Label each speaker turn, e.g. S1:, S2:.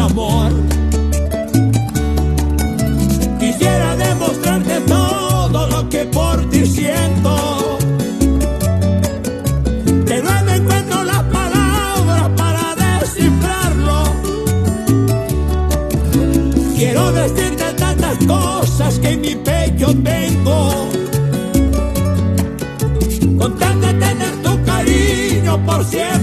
S1: amor. Quisiera demostrarte todo lo que por ti siento, pero no encuentro las palabras para descifrarlo. Quiero decirte tantas cosas que en mi pecho tengo, con tal de tener tu cariño por siempre.